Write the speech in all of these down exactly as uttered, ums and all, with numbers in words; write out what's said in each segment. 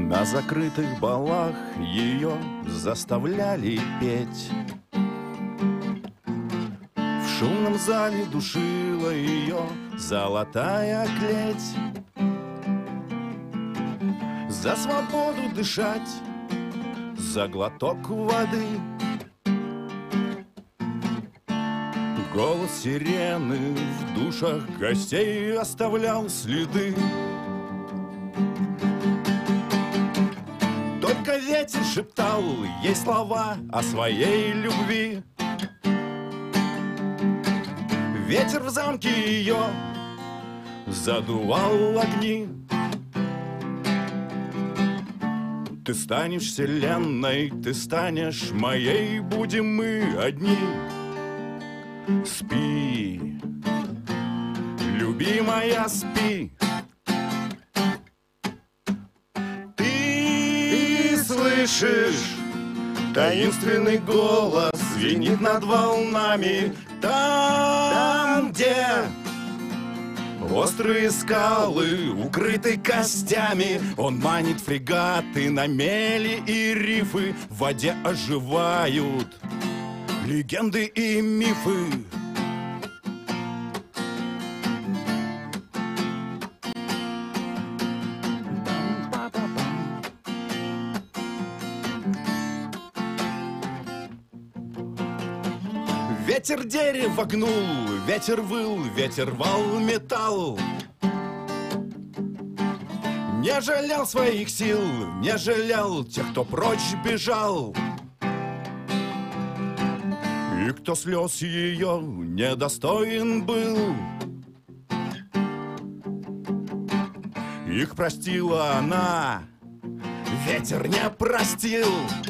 На закрытых балах ее заставляли петь. В шумном зале душила ее золотая клеть. За свободу дышать, за глоток воды. Голос сирены в душах гостей оставлял следы. Только ветер шептал ей слова о своей любви. Ветер в замке ее задувал огни. Ты станешь вселенной, ты станешь моей, будем мы одни. Спи, любимая, спи. Ты слышишь, таинственный голос звенит над волнами. Там, где острые скалы укрыты костями, он манит фрегаты на мели и рифы. В воде оживают легенды и мифы. Ветер дерево гнул, ветер выл, ветер рвал металл. Не жалел своих сил, не жалел тех, кто прочь бежал. И кто слез ее недостоин был, их простила она, ветер не простил.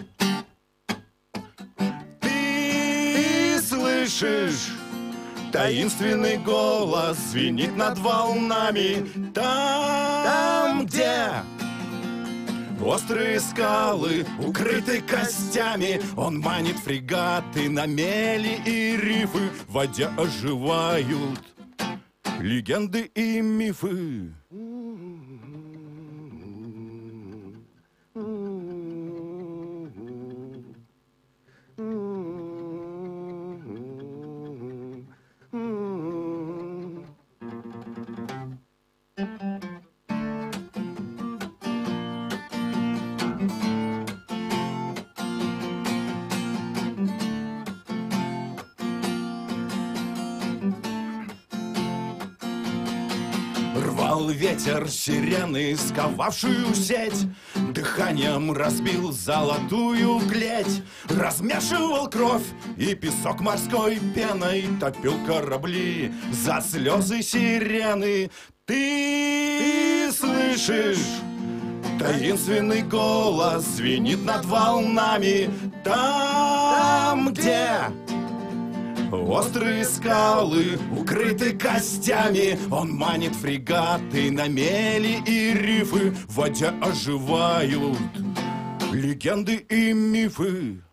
Ты слышишь, таинственный голос звенит над волнами. Там, где острые скалы укрыты костями, он манит фрегаты на мели и рифы. В воде оживают легенды и мифы. Рвал ветер сирены, сковавшую сеть, дыханием разбил золотую клеть. Размешивал кровь и песок морской пеной, топил корабли за слезы сирены. Ты слышишь, таинственный голос звенит над волнами. Там, где острые скалы укрыты костями, он манит фрегаты на мели и рифы. В воде оживают легенды и мифы.